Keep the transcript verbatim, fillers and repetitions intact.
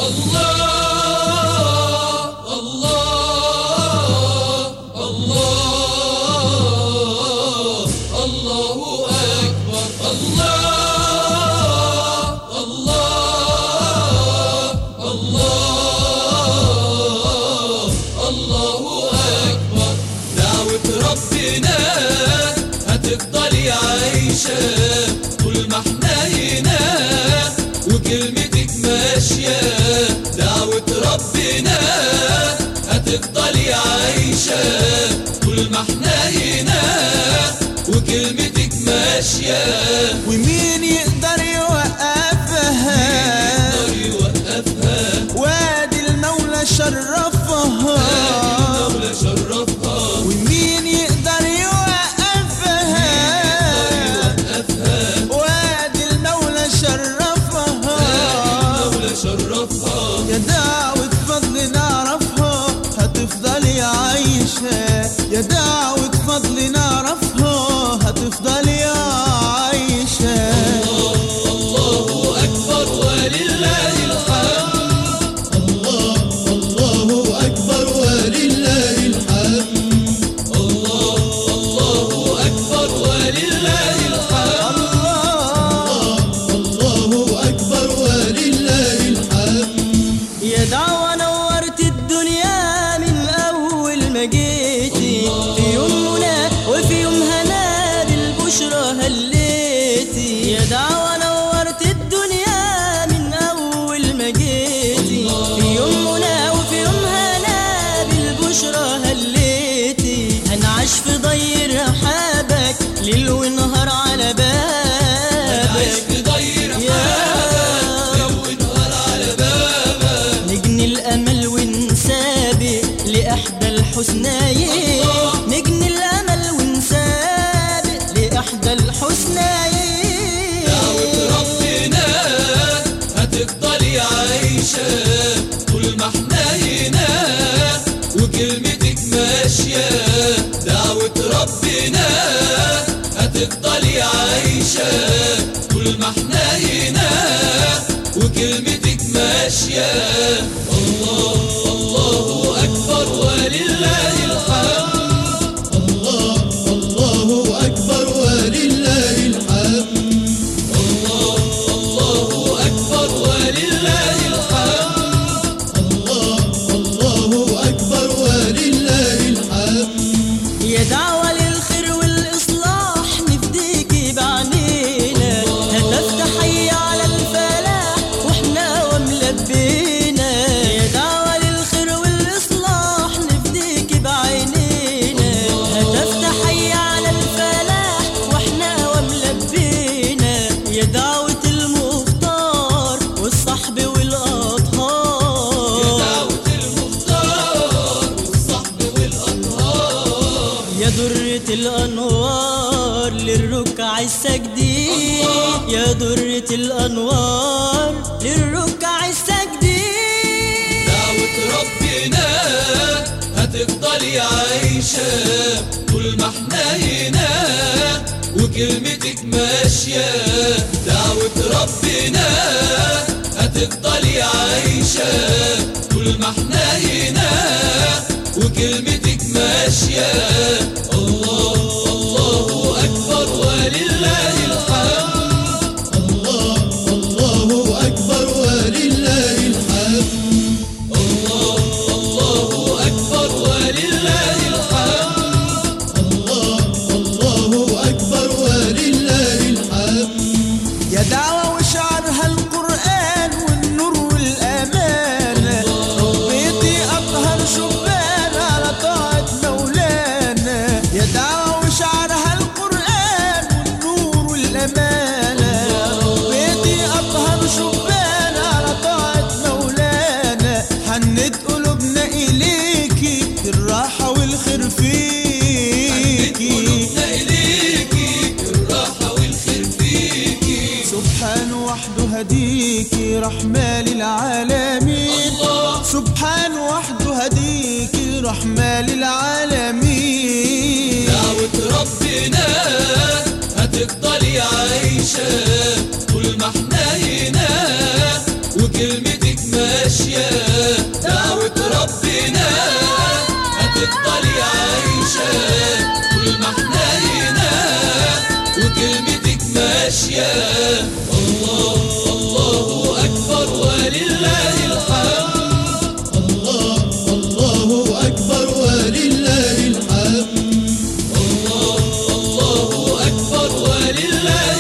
طول ما احنا هنا وكلمتك ماشية، دعوة ربنا هتفضلي عايشة. طول ما احنا هنا وكلمتك ماشية، ومين يقدر يوقفها؟ مين يقدر يوقفها؟ وادي المولى شرفها، وادي المولى شرفها. ومين يقدر يوقفها؟ شرفها يا دعوة فضل نعرفها هتفضلي عايشة، يا دعوة فضل نعرفها هتفضلي عايشة. الله الله أكبر ولله الحمد، الله الله أكبر ولله الحمد، الله الله أكبر ولله الحمد، الله الله أكبر ولله يا دعوة نورت الدنيا من أول ما جيتي، في يوم منى وفي يوم هنا بالبشرى هليتي. يا دعوة نورت الدنيا من أول ما جيتي، في يوم منى وفي يوم هنا بالبشرى هليتي. هنعيش في ضي رحابك ليل ونهار على بابك، هنعيش في ضي الأمل ونسابق لإحدى الحسنيين، نجني الأمل ونسابق لإحدى الحسنيين. دعوة ربنا هتفضلي عايشة. طول ما احنا هنا وكلمتك ماشية، دعوة ربنا هتفضلي عايشة. طول ما احنا هنا وكلمتك ماشية. الله الله أكبر ولله الحمد، الله الله أكبر ولله الحمد، الله الله أكبر ولله الحمد، الله الله أكبر ولله الحمد. يا دعوة للخير والإصلاح نفديكي بعنينا، هتفتح حي على الفلاح واحنا وملبينا. يا دعوة للخير والإصلاح نفديكي بعينينا، هتفتح حي على الفلاح واحنا وملبينا. يا دعوة المختار والصحب والأطهار، يا دعوة المختار والصحب والأطهار. يا درة الأنوار للركع الساجدين، يا درة الأنوار للركع الساجدين. دعوة ربنا هتفضلي عايشة. طول ما احنا هنا وكلمتك ماشية، دعوة ربنا هتفضلي عايشة. طول ما احنا هنا وكلمتك ماشية. الله الله أكبر ولله الحمد، الله الله أكبر ولله الحمد، الله الله أكبر ولله الحمد، الله الله أكبر ولله الحمد. يا دعوة وشعرها القرآن والنور والأمان، ربيتي أطهر شبان على طاعة مولانا. يا دعوة وشعرها القرآن والنور والأمان، ربيتي أطهر شبان على طاعة مولانا. حنت قلوبنا إليكي الراحة والخير فيكي، قلوبنا إليكي الراحة والخير فيكي. سبحان وحده هديكي رحمة للعالمين، الله سبحان وحده هديكي رحمة للعالمين. دعوة ربنا هتفضلي عايشة. طول ما احنا هنا وكلمتك ماشية، دعوة ربنا هتفضلي عايشة طول ما احنا هنا وكلمتك ماشية. الله الله أكبر ولله الحمد. الله الله أكبر ولله الحمد. الله الله أكبر ولله